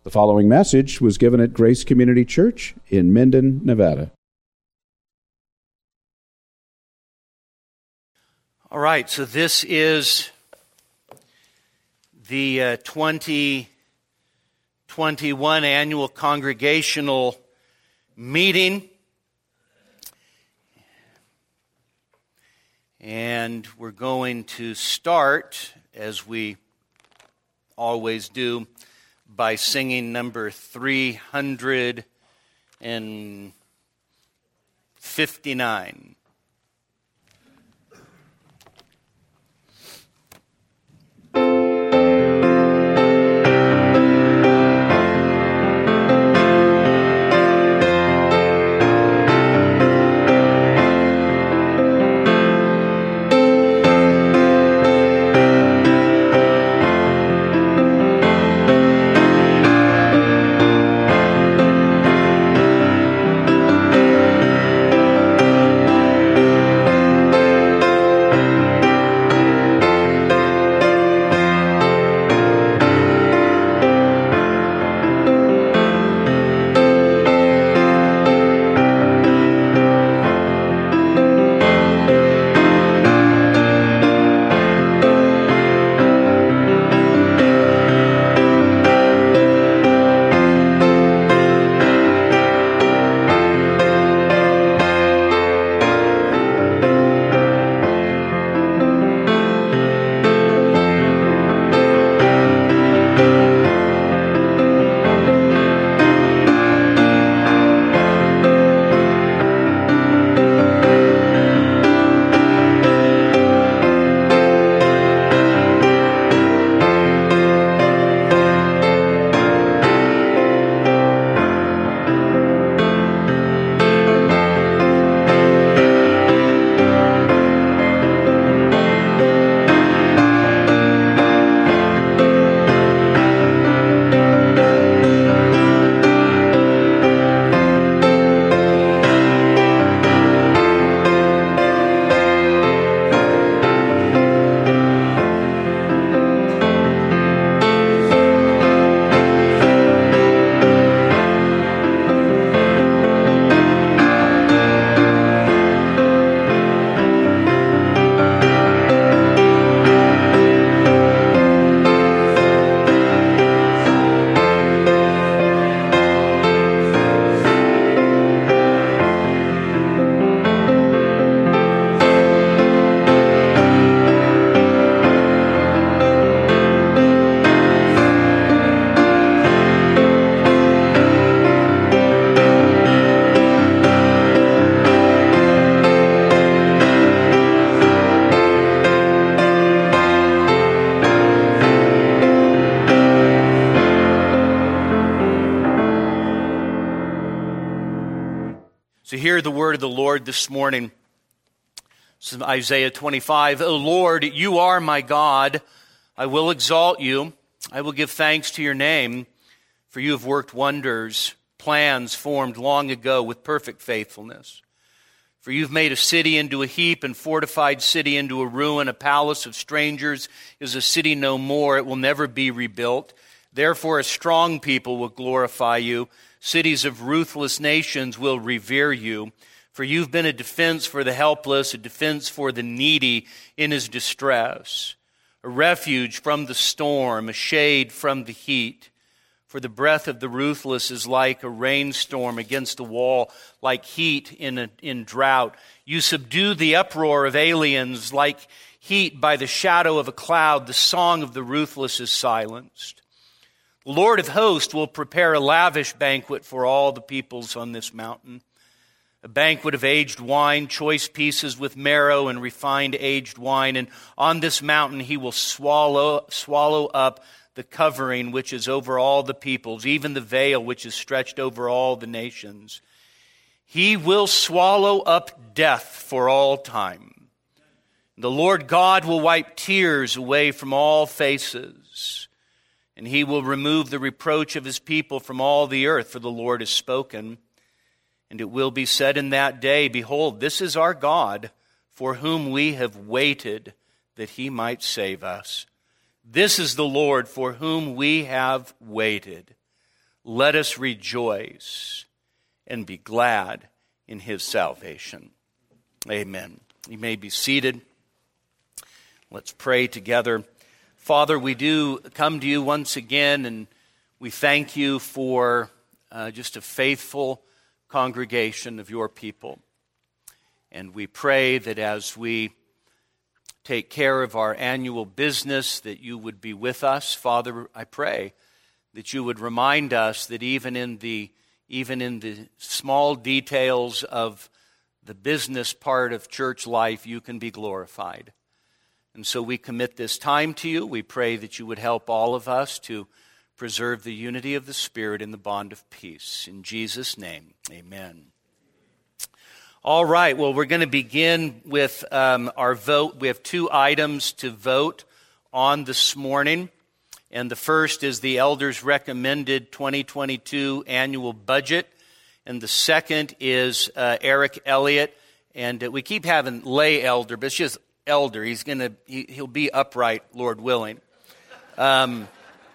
The following message was given at Grace Community Church in Minden, Nevada. All right, so this is the 2021 annual congregational meeting. And we're going to start, as we always do, by singing number 359. So hear the word of the Lord this morning. This is Isaiah 25. O Lord, you are my God. I will exalt you. I will give thanks to your name, for you have worked wonders, plans formed long ago with perfect faithfulness. For you've made a city into a heap and fortified city into a ruin. A palace of strangers is a city no more. It will never be rebuilt. Therefore, a strong people will glorify you. Cities of ruthless nations will revere you. For you've been a defense for the helpless, a defense for the needy in his distress, a refuge from the storm, a shade from the heat. For the breath of the ruthless is like a rainstorm against the wall, like heat in drought. You subdue the uproar of aliens like heat by the shadow of a cloud. The song of the ruthless is silenced. The Lord of hosts will prepare a lavish banquet for all the peoples on this mountain. A banquet of aged wine, choice pieces with marrow and refined aged wine. And on this mountain he will swallow up the covering which is over all the peoples, even the veil which is stretched over all the nations. He will swallow up death for all time. The Lord God will wipe tears away from all faces. And he will remove the reproach of his people from all the earth, for the Lord has spoken. And it will be said in that day, behold, this is our God, for whom we have waited, that he might save us. This is the Lord, for whom we have waited. let us rejoice and be glad in his salvation. Amen. You may be seated. Let's pray together. Father, we do come to you once again, and we thank you for just a faithful congregation of your people. And we pray that as we take care of our annual business, that you would be with us. Father, I pray that you would remind us that even in the small details of the business part of church life, you can be glorified. And so we commit this time to you. We pray that you would help all of us to preserve the unity of the Spirit in the bond of peace. In Jesus' name, amen. All right, well, we're going to begin with our vote. We have two items to vote on this morning. And the first is the elders' recommended 2022 annual budget. And the second is Eric Elliott. And we keep having lay elder, but it's just elder. He'll be upright, Lord willing. And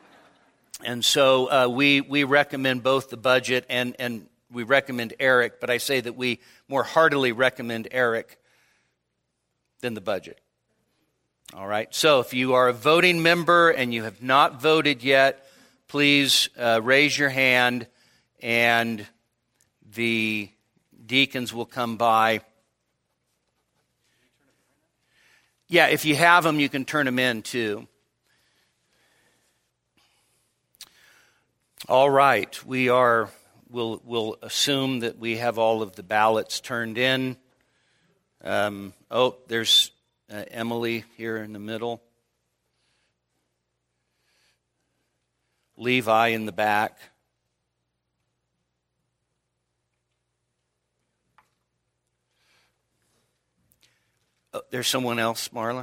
so we recommend both the budget and we recommend Eric, but I say that we more heartily recommend Eric than the budget. All right, so if you are a voting member and you have not voted yet, please raise your hand and the deacons will come by. Yeah, if you have them, you can turn them in too. All right, we'll assume that we have all of the ballots turned in. There's Emily here in the middle. Levi in the back. Oh, there's someone else, Marla.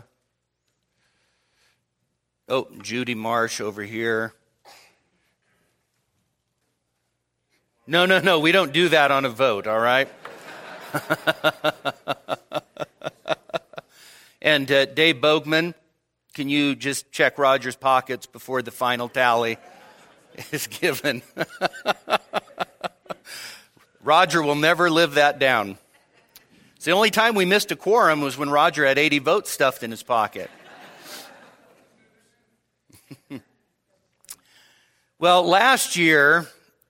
Oh, Judy Marsh over here. No, we don't do that on a vote, all right? And Dave Bogman, can you just check Roger's pockets before the final tally is given? Roger will never live that down. It's the only time we missed a quorum was when Roger had 80 votes stuffed in his pocket. Well, last year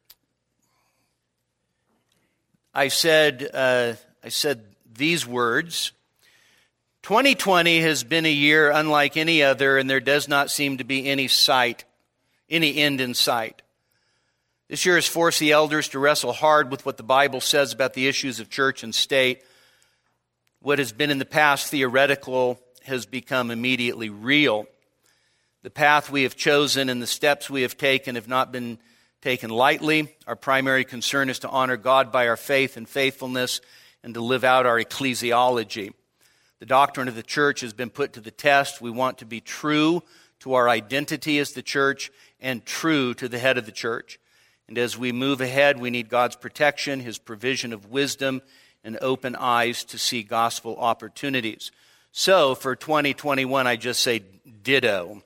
I said these words: 2020 has been a year unlike any other, and there does not seem to be any end in sight. This year has forced the elders to wrestle hard with what the Bible says about the issues of church and state. What has been in the past theoretical has become immediately real. The path we have chosen and the steps we have taken have not been taken lightly. Our primary concern is to honor God by our faith and faithfulness and to live out our ecclesiology. The doctrine of the church has been put to the test. We want to be true to our identity as the church and true to the head of the church. And as we move ahead, we need God's protection, His provision of wisdom, and open eyes to see gospel opportunities. So for 2021, I just say ditto.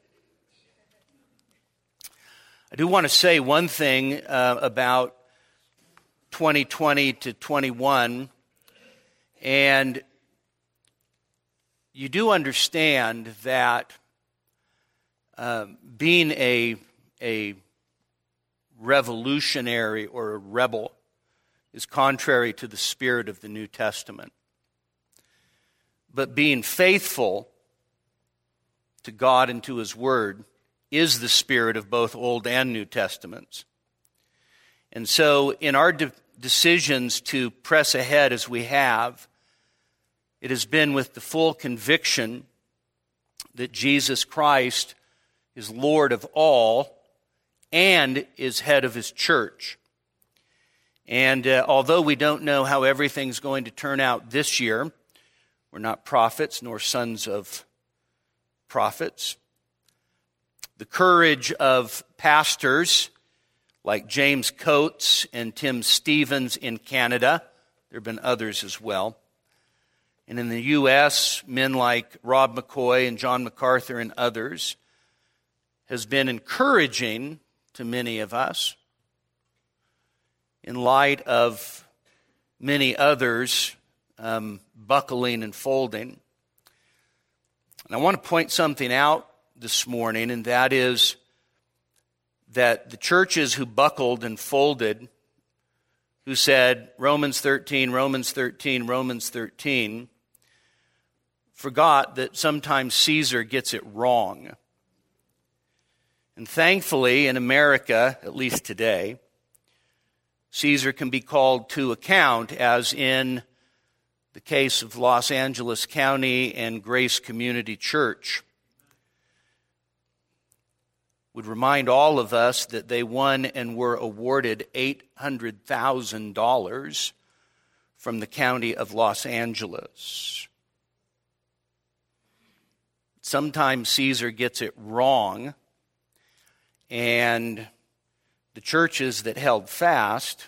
I do want to say one thing about 2020 to 21, and you do understand that being a revolutionary or a rebel is contrary to the spirit of the New Testament. But being faithful to God and to His Word is the spirit of both Old and New Testaments. And so in our decisions to press ahead as we have, it has been with the full conviction that Jesus Christ is Lord of all and is head of His church. And although we don't know how everything's going to turn out this year, we're not prophets nor sons of prophets. The courage of pastors like James Coates and Tim Stevens in Canada, there have been others as well, and in the U.S., men like Rob McCoy and John MacArthur and others, has been encouraging to many of us. in light of many others buckling and folding. And I want to point something out this morning, and that is that the churches who buckled and folded, who said Romans 13, Romans 13, Romans 13, forgot that sometimes Caesar gets it wrong. And thankfully, in America, at least today, Caesar can be called to account, as in the case of Los Angeles County and Grace Community Church. Would remind all of us that they won and were awarded $800,000 from the county of Los Angeles. Sometimes Caesar gets it wrong, and the churches that held fast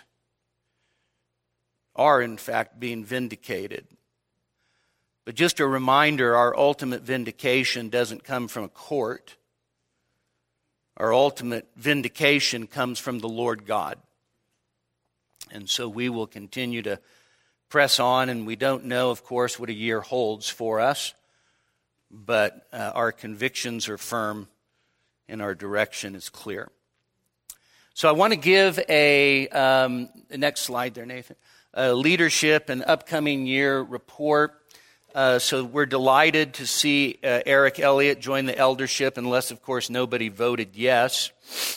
are in fact being vindicated. But just a reminder, our ultimate vindication doesn't come from a court. Our ultimate vindication comes from the Lord God. And so we will continue to press on, and we don't know, of course, what a year holds for us, but our convictions are firm and our direction is clear. So I want to give the next slide there, Nathan, a leadership and upcoming year report. So we're delighted to see Eric Elliott join the eldership, unless, of course, nobody voted yes.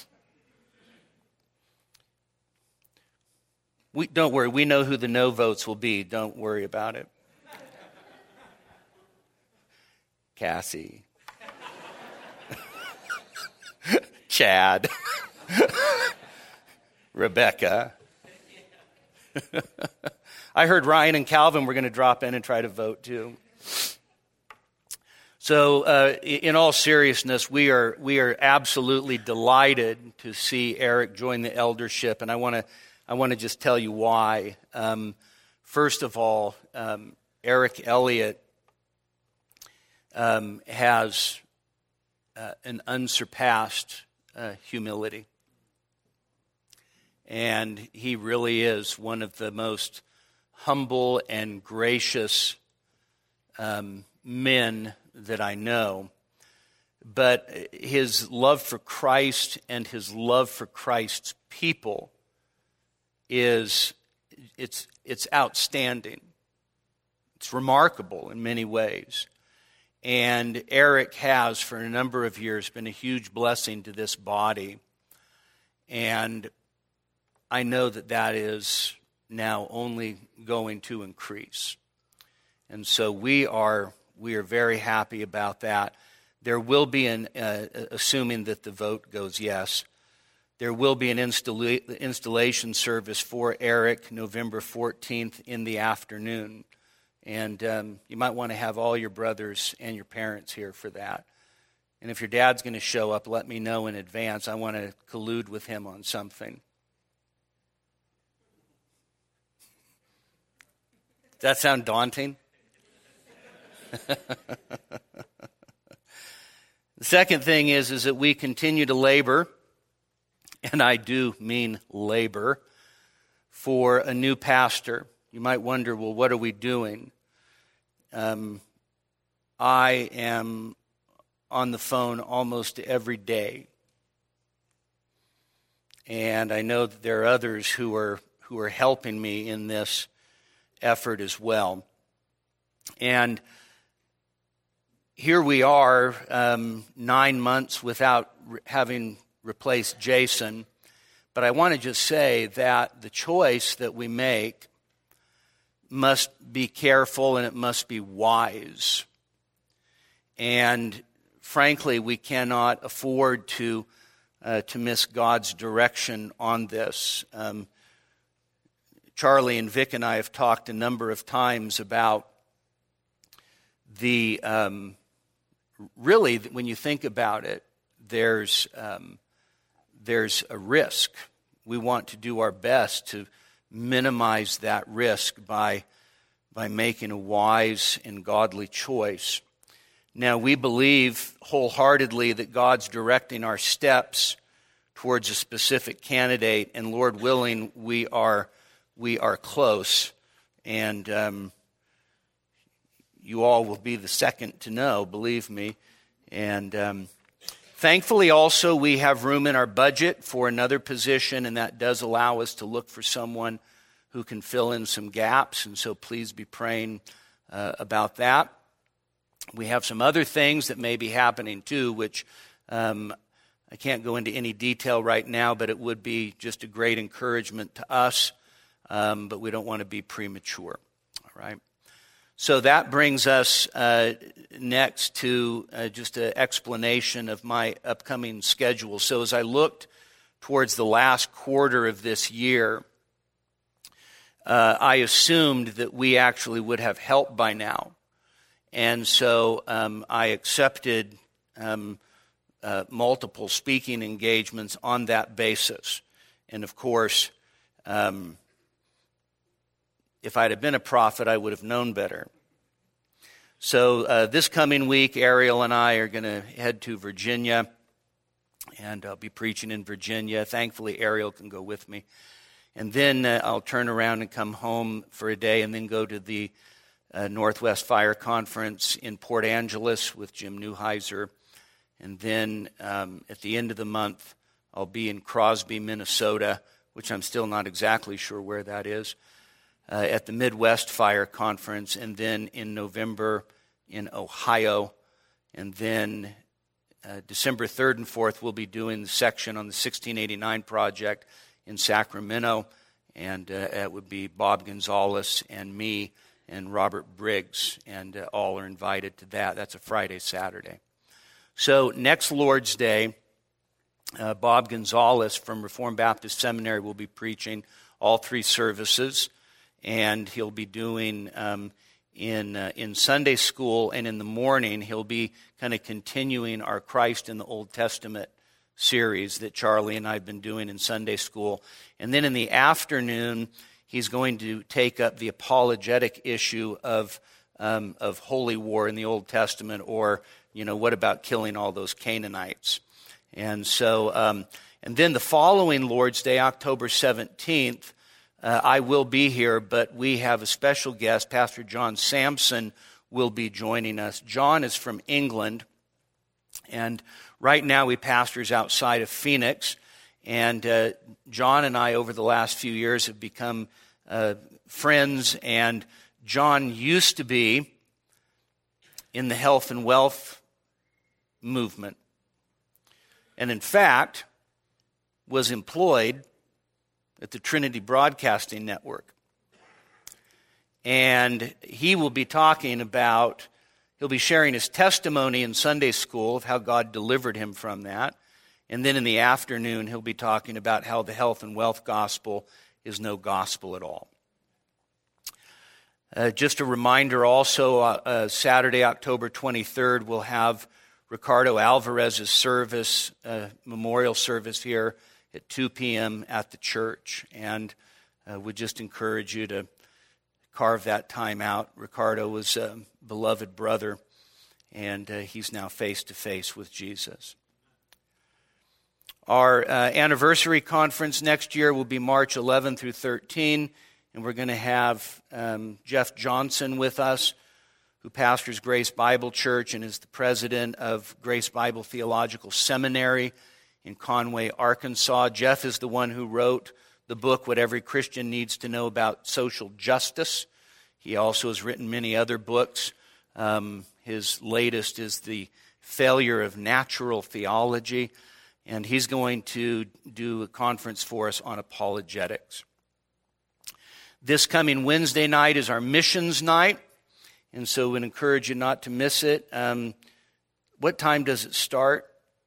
Don't worry, we know who the no votes will be. Don't worry about it. Cassie. Chad. Rebecca. I heard Ryan and Calvin were going to drop in and try to vote too. So, in all seriousness, we are absolutely delighted to see Eric join the eldership, and I want to just tell you why. First of all, Eric Elliott has an unsurpassed humility, and he really is one of the most humble and gracious men that I know. But his love for Christ and his love for Christ's people it's outstanding. It's remarkable in many ways. And Eric has, for a number of years, been a huge blessing to this body. And I know that is now only going to increase. And so we are very happy about that. There will be assuming that the vote goes yes, there will be an installation service for Eric November 14th in the afternoon. And you might want to have all your brothers and your parents here for that. And if your dad's going to show up, let me know in advance. I want to collude with him on something. Does that sound daunting? The second thing is that we continue to labor, and I do mean labor, for a new pastor. You might wonder, well, what are we doing? I am on the phone almost every day, and I know that there are others who are helping me in this effort as well. And here we are, 9 months without having replaced Jason. But I want to just say that the choice that we make must be careful and it must be wise. And frankly, we cannot afford to miss God's direction on this. Charlie and Vic and I have talked a number of times about the really, when you think about it, there's a risk. We want to do our best to minimize that risk by making a wise and godly choice. Now, we believe wholeheartedly that God's directing our steps towards a specific candidate, and Lord willing, we are close, and you all will be the second to know, believe me. And thankfully, also, we have room in our budget for another position, and that does allow us to look for someone who can fill in some gaps, and so please be praying about that. We have some other things that may be happening too, which I can't go into any detail right now, but it would be just a great encouragement to us, but we don't want to be premature, all right? So that brings us next to just an explanation of my upcoming schedule. So as I looked towards the last quarter of this year, I assumed that we actually would have help by now. And so I accepted multiple speaking engagements on that basis. And of course, if I'd have been a prophet, I would have known better. So this coming week, Ariel and I are going to head to Virginia, and I'll be preaching in Virginia. Thankfully, Ariel can go with me. And then I'll turn around and come home for a day and then go to the Northwest Fire Conference in Port Angeles with Jim Neuheiser. And then at the end of the month, I'll be in Crosby, Minnesota, which I'm still not exactly sure where that is, at the Midwest Fire Conference. And then in November in Ohio. And then December 3rd and 4th, we'll be doing the section on the 1689 project in Sacramento, and it would be Bob Gonzalez and me and Robert Briggs, and all are invited to that. That's a Friday, Saturday. So next Lord's Day, Bob Gonzalez from Reformed Baptist Seminary will be preaching all three services, and he'll be doing in Sunday school, and in the morning he'll be kind of continuing our Christ in the Old Testament series that Charlie and I have been doing in Sunday school. And then in the afternoon, he's going to take up the apologetic issue of holy war in the Old Testament, or, what about killing all those Canaanites? And so, and then the following Lord's Day, October 17th, I will be here, but we have a special guest. Pastor John Sampson will be joining us. John is from England, and right now he pastors outside of Phoenix, and John and I over the last few years have become friends, and John used to be in the health and wealth movement, and in fact was employed at the Trinity Broadcasting Network. And he will be talking about, he'll be sharing his testimony in Sunday school of how God delivered him from that. And then in the afternoon, he'll be talking about how the health and wealth gospel is no gospel at all. Just a reminder also, Saturday, October 23rd, we'll have Ricardo Alvarez's service, memorial service here at 2 p.m. at the church. And would just encourage you to carve that time out. Ricardo was a beloved brother, and he's now face-to-face with Jesus. Our anniversary conference next year will be March 11 through 13, and we're going to have Jeff Johnson with us, who pastors Grace Bible Church and is the president of Grace Bible Theological Seminary in Conway, Arkansas. Jeff is the one who wrote the book, What Every Christian Needs to Know About Social Justice. He also has written many other books. His latest is The Failure of Natural Theology, and he's going to do a conference for us on apologetics. This coming Wednesday night is our missions night, and so we'd encourage you not to miss it. What time does it start?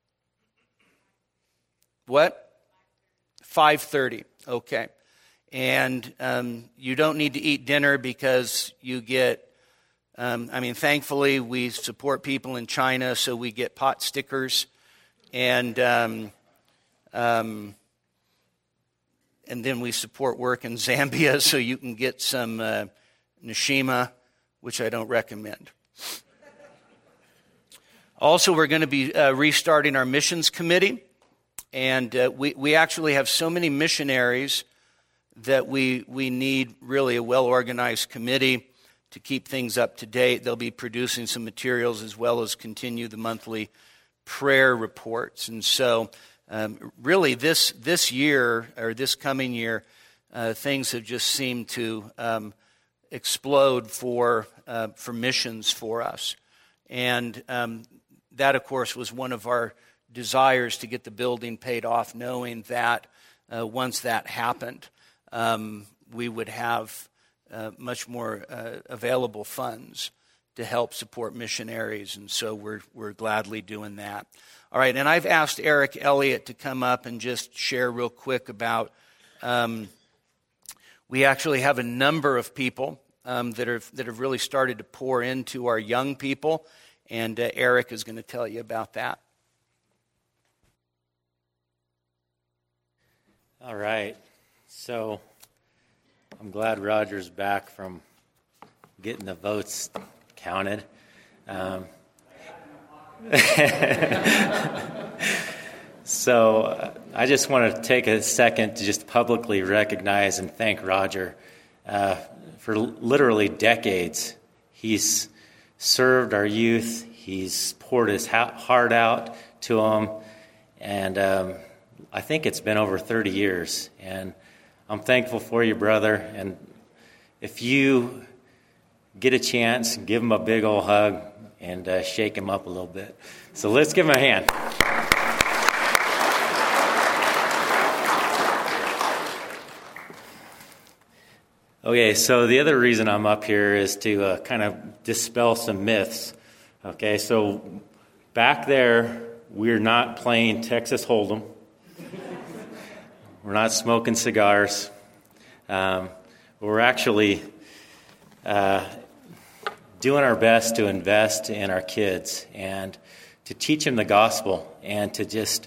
What? 5:30. Okay. And you don't need to eat dinner because you get, thankfully we support people in China, so we get pot stickers. And then we support work in Zambia, so you can get some Nishima, which I don't recommend. Also, we're going to be restarting our missions committee. And we actually have so many missionaries that we need really a well-organized committee to keep things up to date. They'll be producing some materials as well as continue the monthly prayer reports. And so really this year, or this coming year, things have just seemed to explode for missions for us. And that, of course, was one of our desires, to get the building paid off, knowing that once that happened, we would have much more available funds to help support missionaries, and so we're gladly doing that. All right, and I've asked Eric Elliott to come up and just share real quick about, we actually have a number of people that have really started to pour into our young people, and Eric is going to tell you about that. All right, so I'm glad Roger's back from getting the votes counted. So I just want to take a second to just publicly recognize and thank Roger. For literally decades, he's served our youth. He's poured his heart out to them, and I think it's been over 30 years, and I'm thankful for you, brother. And if you get a chance, give him a big old hug and shake him up a little bit. So let's give him a hand. Okay, so the other reason I'm up here is to kind of dispel some myths. Okay, so back there, we're not playing Texas Hold'em. We're not smoking cigars. We're actually doing our best to invest in our kids and to teach them the gospel, and to just,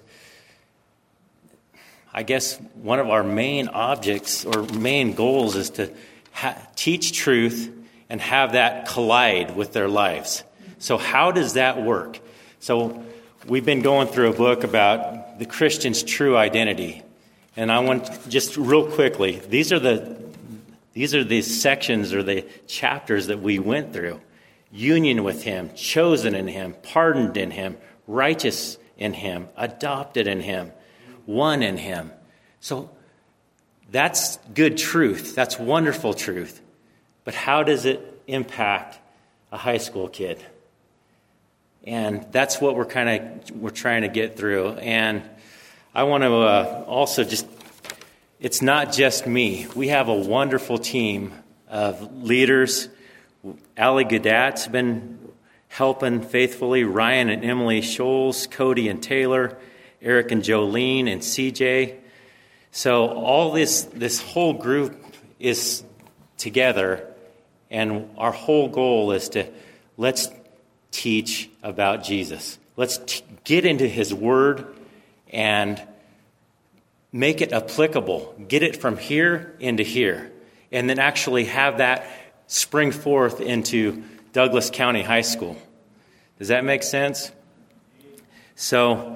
I guess one of our main objects or main goals is to teach truth and have that collide with their lives. So how does that work? So we've been going through a book about the Christian's true identity. And I want, just real quickly, these are the sections or the chapters that we went through. Union with him, chosen in him, pardoned in him, righteous in him, adopted in him, one in him. So that's good truth. That's wonderful truth. But how does it impact a high school kid? And that's what we're trying to get through. And I want to also just, it's not just me. We have a wonderful team of leaders. Allie Gadat's been helping faithfully. Ryan and Emily Scholes, Cody and Taylor, Eric and Jolene and CJ. So all this whole group is together, and our whole goal is to let's teach about Jesus. Let's get into his word and make it applicable. Get it from here into here. And then actually have that spring forth into Douglas County High School. Does that make sense? So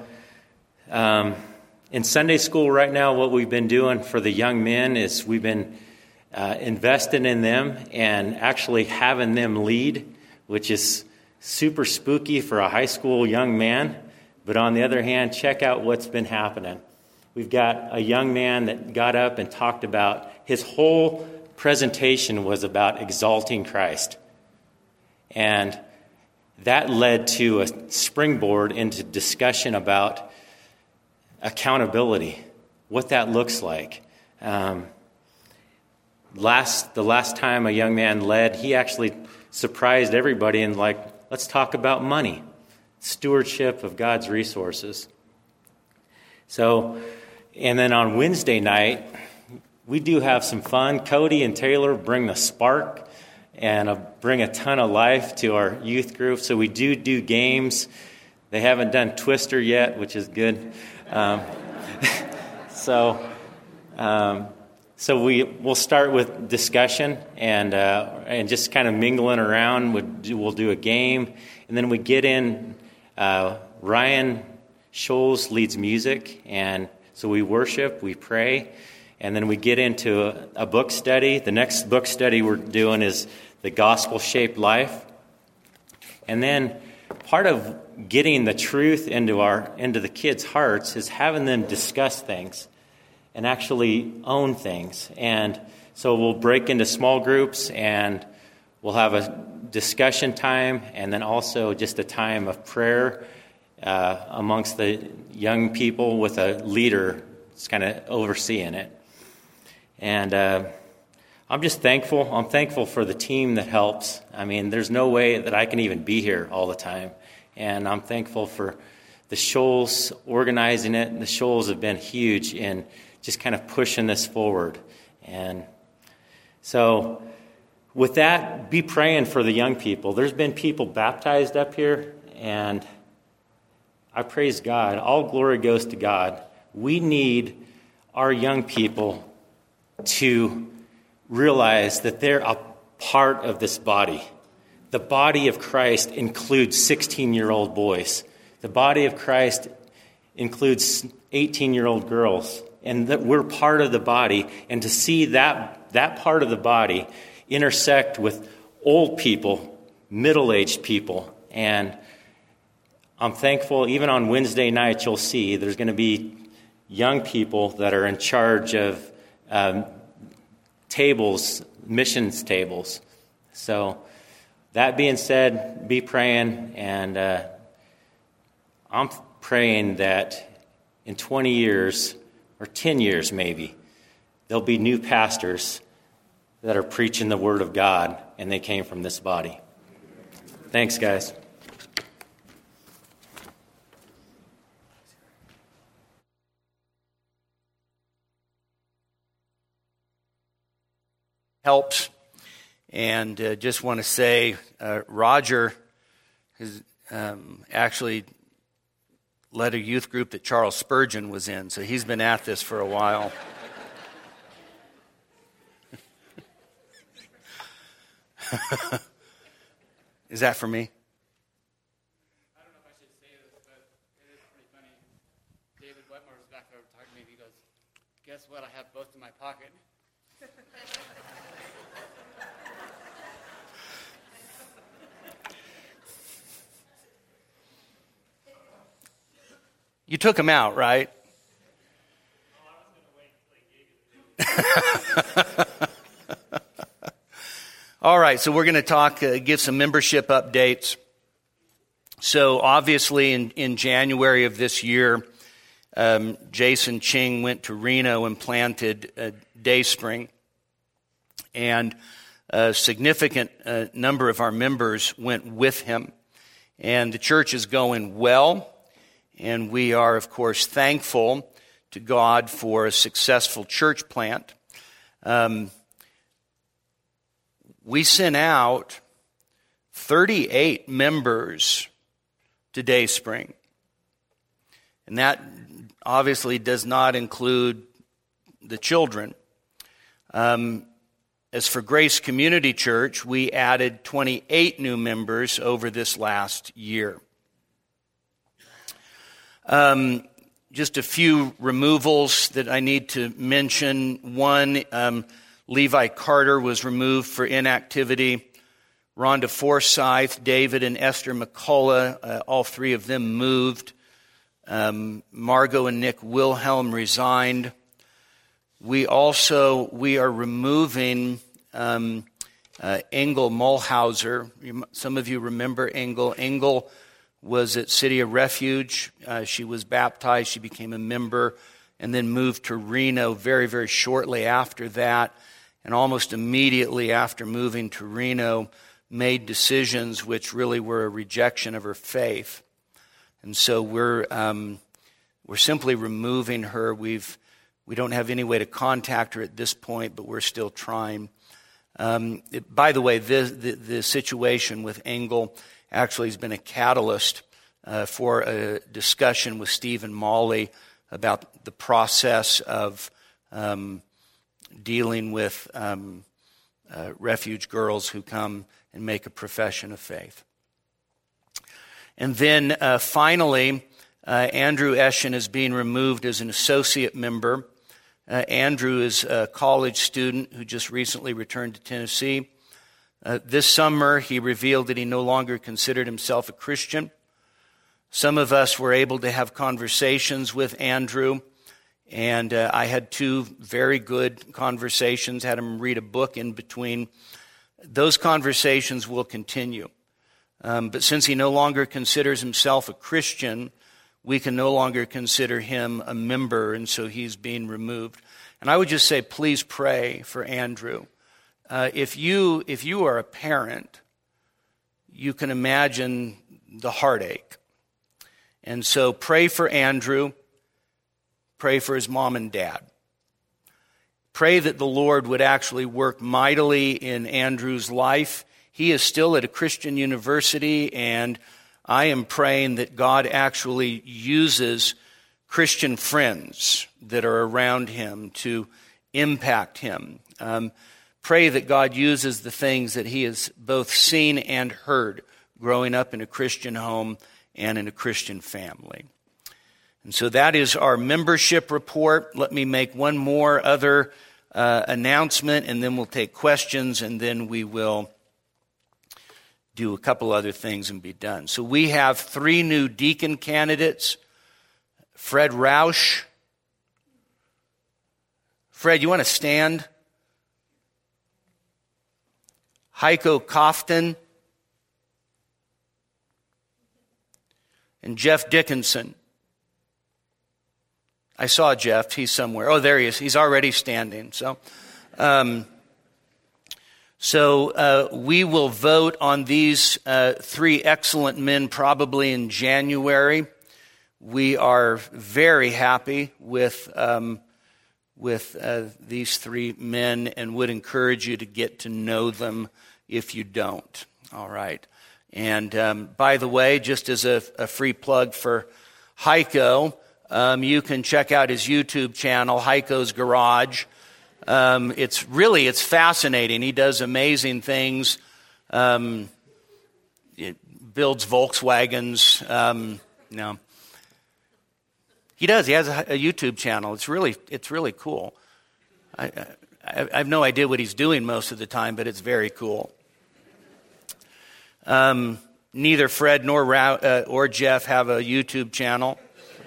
in Sunday school right now, what we've been doing for the young men is we've been investing in them and actually having them lead, which is super spooky for a high school young man. But on the other hand, check out what's been happening. We've got a young man that got up and talked about, his whole presentation was about exalting Christ. And that led to a springboard into discussion about accountability, what that looks like. The last time a young man led, he actually surprised everybody and let's talk about money, stewardship of God's resources. So, and then on Wednesday night, we do have some fun. Cody and Taylor bring the spark and bring a ton of life to our youth group. So we do games. They haven't done Twister yet, which is good. So we'll start with discussion and just kind of mingling around. We'll do a game, and then we get in Ryan Shoals leads music, and so we worship, we pray, and then we get into a book study. The next book study we're doing is The Gospel-Shaped Life. And then part of getting the truth into the kids' hearts is having them discuss things and actually own things. And so we'll break into small groups, and we'll have a discussion time, and then also just a time of prayer amongst the young people with a leader that's kind of overseeing it. And I'm just thankful. I'm thankful for the team that helps. I mean, there's no way that I can even be here all the time. And I'm thankful for the Shoals organizing it. The Shoals have been huge in just kind of pushing this forward. And so with that, be praying for the young people. There's been people baptized up here, and I praise God. All glory goes to God. We need our young people to realize that they're a part of this body. The body of Christ includes 16-year-old boys. The body of Christ includes 18-year-old girls, and that we're part of the body. And to see that part of the body intersect with old people, middle-aged people, and I'm thankful. Even on Wednesday nights, you'll see there's going to be young people that are in charge of tables, missions tables. So that being said, be praying, and I'm praying that in 20 years, or 10 years maybe, there'll be new pastors that are preaching the Word of God, and they came from this body. Thanks, guys. Helps. And just want to say, Roger has actually led a youth group that Charles Spurgeon was in, so he's been at this for a while. Is that for me? I don't know if I should say this, but it is pretty funny. David Wetmore was back there talking to me, and he goes, "Guess what? I have both in my pocket." You took him out, right? All right, so we're going to give some membership updates. So obviously in January of this year, Jason Ching went to Reno and planted Dayspring. And a significant number of our members went with him. And the church is going well. And we are, of course, thankful to God for a successful church plant. We sent out 38 members to Dayspring. And that obviously does not include the children. As for Grace Community Church, we added 28 new members over this last year. Just a few removals that I need to mention. One, Levi Carter was removed for inactivity. Rhonda Forsyth, David and Esther McCullough, all three of them moved. Margot and Nick Wilhelm resigned. We are removing Engel Mulhauser. Some of you remember Engel. Engel was at City of Refuge. She was baptized. She became a member and then moved to Reno very, very shortly after that. And almost immediately after moving to Reno, made decisions which really were a rejection of her faith. And so we're simply removing her. We don't have any way to contact her at this point, but we're still trying. By the way, the situation with Engel actually has been a catalyst for a discussion with Stephen Mawley about the process of dealing with refuge girls who come and make a profession of faith. And then finally, Andrew Eschen is being removed as an associate member. Andrew is a college student who just recently returned to Tennessee. This summer, he revealed that he no longer considered himself a Christian. Some of us were able to have conversations with Andrew, and I had 2 very good conversations, had him read a book in between. Those conversations will continue. But since he no longer considers himself a Christian, we can no longer consider him a member, and so he's being removed. And I would just say, please pray for Andrew. If you are a parent, you can imagine the heartache. And so pray for Andrew. Pray for his mom and dad. Pray that the Lord would actually work mightily in Andrew's life. He is still at a Christian university, and I am praying that God actually uses Christian friends that are around him to impact him. Pray that God uses the things that he has both seen and heard growing up in a Christian home and in a Christian family. And so that is our membership report. Let me make one more other announcement, and then we'll take questions, and then we will do a couple other things and be done. So we have 3 new deacon candidates. Fred Rausch. Fred, you want to stand? Heiko Kofton. And Jeff Dickinson. I saw Jeff. He's somewhere. Oh, there he is. He's already standing. So we will vote on these 3 excellent men probably in January. We are very happy with these 3 men and would encourage you to get to know them if you don't. All right. And by the way, just as a free plug for Heiko, you can check out his YouTube channel, Heiko's Garage. It's fascinating. He does amazing things. It builds Volkswagens. No, he does. He has a YouTube channel. It's really cool. I have no idea what he's doing most of the time, but it's very cool. Neither Fred nor or Jeff have a YouTube channel.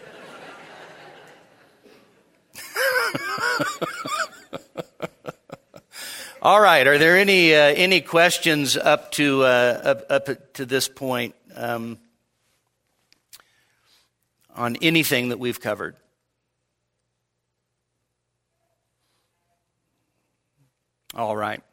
All right. Are there any questions up to this point on anything that we've covered? All right.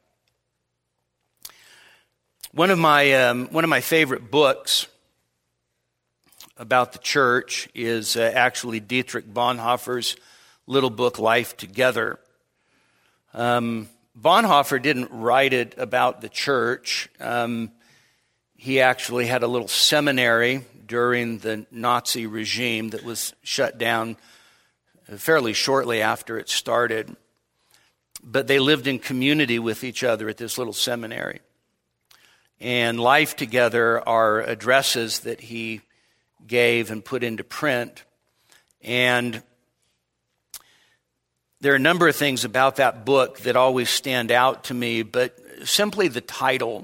One of my favorite books about the church is actually Dietrich Bonhoeffer's little book, Life Together. Bonhoeffer didn't write it about the church. He actually had a little seminary during the Nazi regime that was shut down fairly shortly after it started. But they lived in community with each other at this little seminary. And Life Together are addresses that he gave and put into print. And there are a number of things about that book that always stand out to me, but simply the title.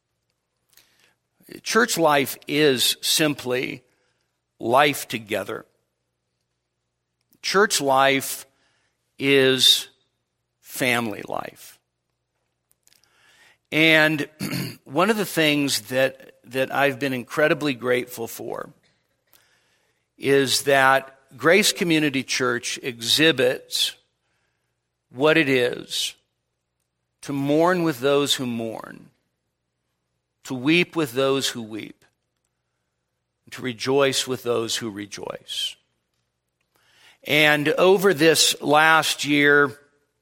Church life is simply life together. Church life is family life. And one of the things that I've been incredibly grateful for is that Grace Community Church exhibits what it is to mourn with those who mourn, to weep with those who weep, to rejoice with those who rejoice. And over this last year,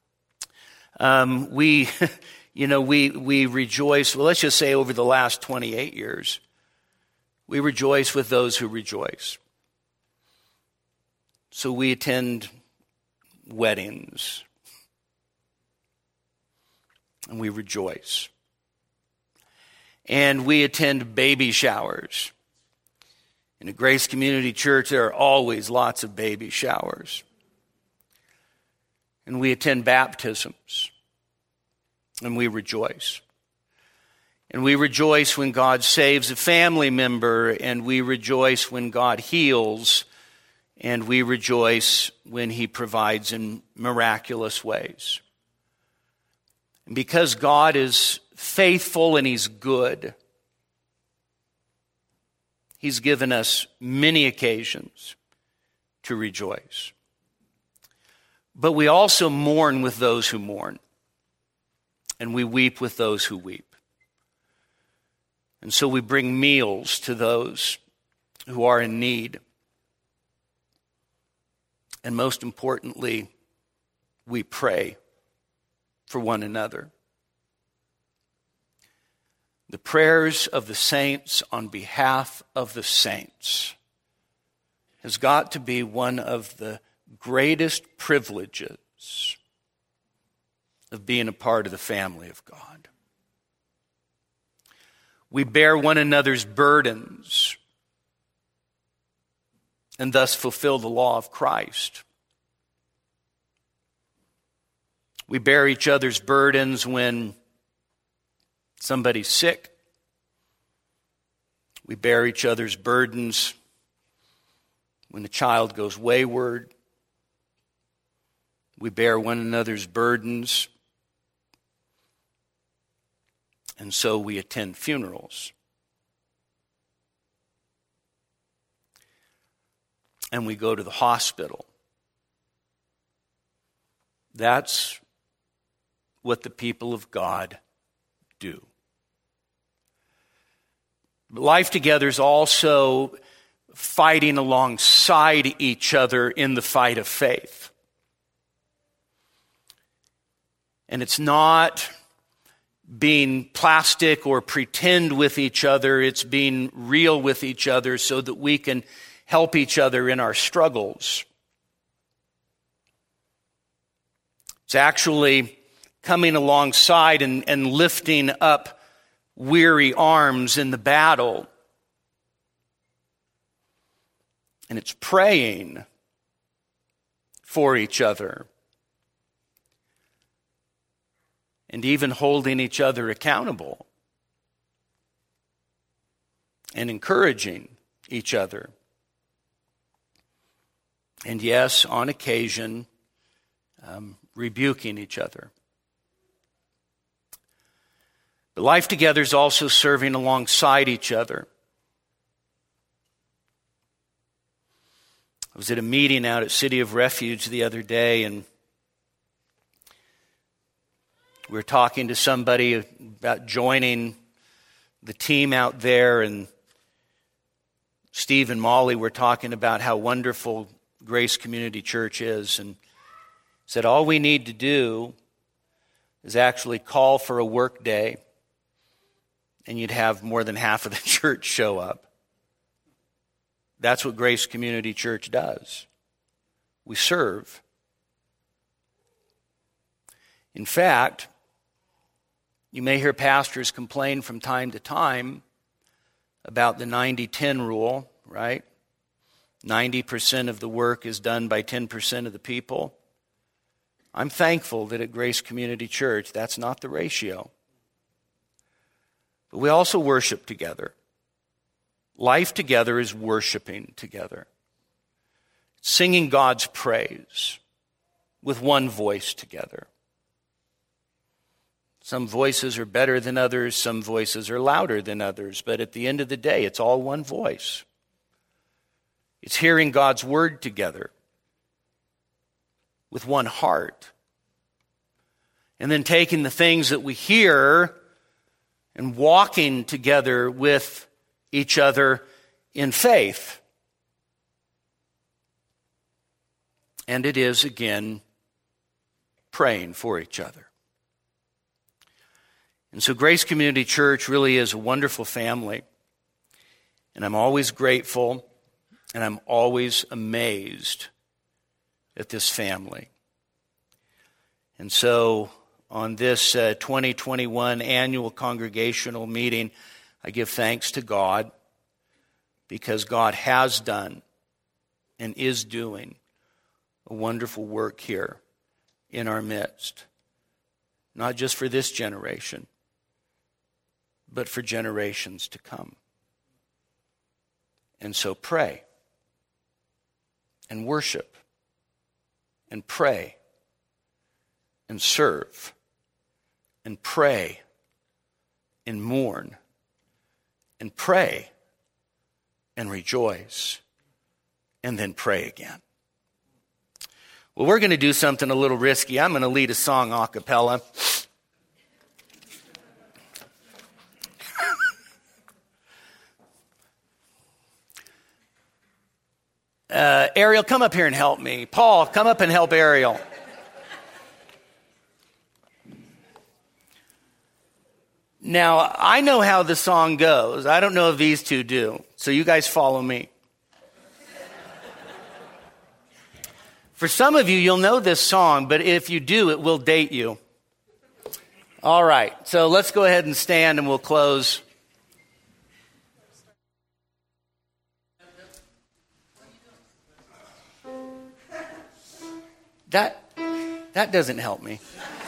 we rejoice. Well, let's just say over the last 28 years, we rejoice with those who rejoice. So we attend weddings, and we rejoice. And we attend baby showers, In a Grace Community Church, there are always lots of baby showers. And we attend baptisms. And we rejoice. And we rejoice when God saves a family member. And we rejoice when God heals. And we rejoice when He provides in miraculous ways. And because God is faithful and He's good, He's given us many occasions to rejoice. But we also mourn with those who mourn. And we weep with those who weep. And so we bring meals to those who are in need. And most importantly, we pray for one another. The prayers of the saints on behalf of the saints has got to be one of the greatest privileges of being a part of the family of God. We bear one another's burdens and thus fulfill the law of Christ. We bear each other's burdens when somebody's sick. We bear each other's burdens when the child goes wayward. We bear one another's burdens. And so we attend funerals. And we go to the hospital. That's what the people of God do. But life together is also fighting alongside each other in the fight of faith. And it's not being plastic or pretend with each other. It's being real with each other so that we can help each other in our struggles. It's actually coming alongside and lifting up weary arms in the battle. And it's praying for each other. And even holding each other accountable. And encouraging each other. And yes, on occasion, rebuking each other. But life together is also serving alongside each other. I was at a meeting out at City of Refuge the other day, and we were talking to somebody about joining the team out there, and Steve and Molly were talking about how wonderful Grace Community Church is, and said all we need to do is actually call for a work day, and you'd have more than half of the church show up. That's what Grace Community Church does. We serve. In fact, you may hear pastors complain from time to time about the 90-10 rule, right? 90% of the work is done by 10% of the people. I'm thankful that at Grace Community Church, that's not the ratio. But we also worship together. Life together is worshiping together. Singing God's praise with one voice together. Some voices are better than others, some voices are louder than others, but at the end of the day, it's all one voice. It's hearing God's word together with one heart. And then taking the things that we hear and walking together with each other in faith. And it is, again, praying for each other. And so Grace Community Church really is a wonderful family. And I'm always grateful and I'm always amazed at this family. And so on this 2021 annual congregational meeting, I give thanks to God because God has done and is doing a wonderful work here in our midst, not just for this generation, but for generations to come. And so pray and worship and pray and serve and pray and mourn and pray and rejoice and then pray again. Well, we're going to do something a little risky. I'm going to lead a song a cappella. Ariel, come up here and help me. Paul, come up and help Ariel. Now, I know how the song goes. I don't know if these two do. So you guys follow me. For some of you, you'll know this song, but if you do, it will date you. All right. So let's go ahead and stand and we'll close. That doesn't help me.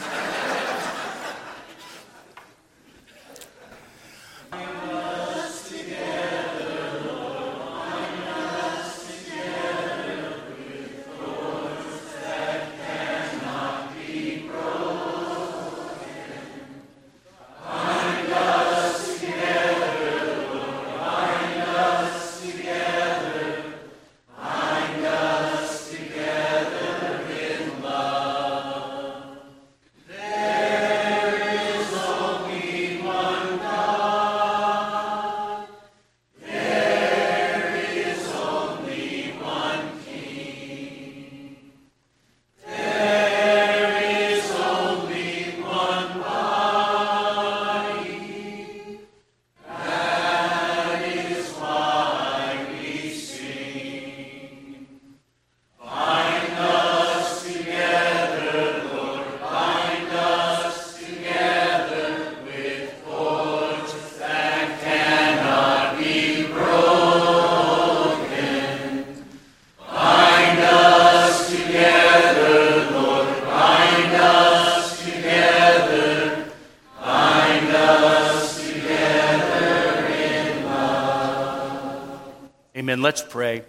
Amen. Let's pray.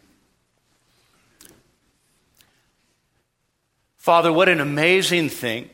Father, what an amazing thing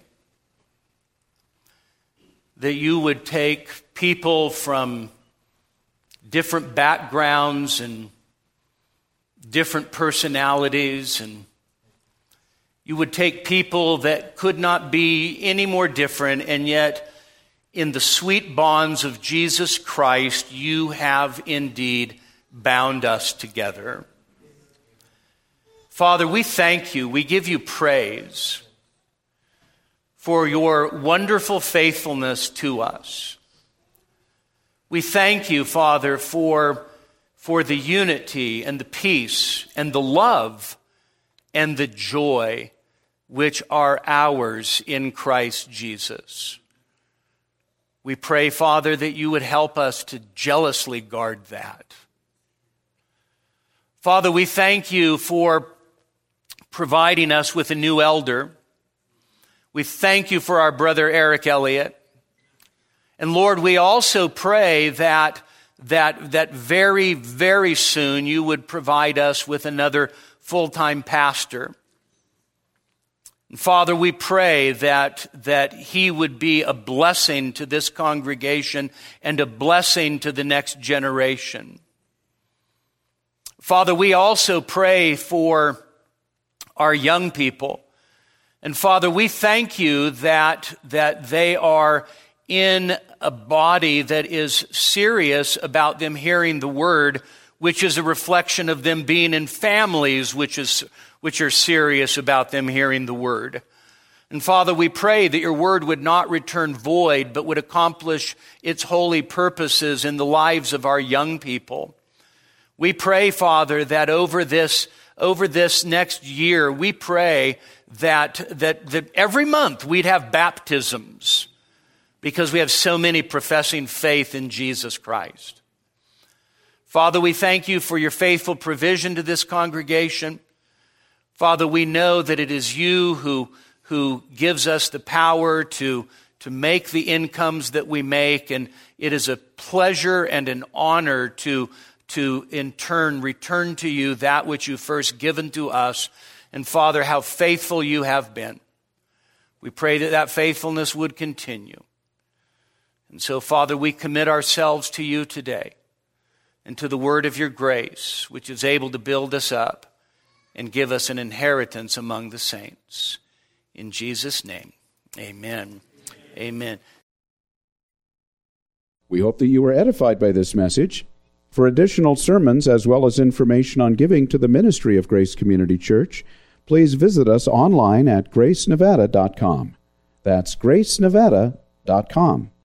that you would take people from different backgrounds and different personalities, and you would take people that could not be any more different, and yet in the sweet bonds of Jesus Christ, you have indeed bound us together. Father, we thank you. We give you praise for your wonderful faithfulness to us. We thank you, Father, for the unity and the peace and the love and the joy which are ours in Christ Jesus. We pray, Father, that you would help us to jealously guard that. Father, we thank you for providing us with a new elder. We thank you for our brother Eric Elliott. And Lord, we also pray that very, very soon you would provide us with another full-time pastor. And Father, we pray that he would be a blessing to this congregation and a blessing to the next generation. Father, we also pray for our young people. And Father, we thank you that they are in a body that is serious about them hearing the word, which is a reflection of them being in families which are serious about them hearing the word. And Father, we pray that your word would not return void, but would accomplish its holy purposes in the lives of our young people. We pray, Father, that over this next year, we pray that every month we'd have baptisms because we have so many professing faith in Jesus Christ. Father, we thank you for your faithful provision to this congregation. Father, we know that it is you who gives us the power to make the incomes that we make, and it is a pleasure and an honor to in turn return to you that which you first given to us. And Father, how faithful you have been. We pray that that faithfulness would continue. And so, Father, we commit ourselves to you today and to the word of your grace, which is able to build us up and give us an inheritance among the saints. In Jesus' name, amen. Amen. We hope that you were edified by this message. For additional sermons as well as information on giving to the ministry of Grace Community Church, please visit us online at gracenevada.com. That's gracenevada.com.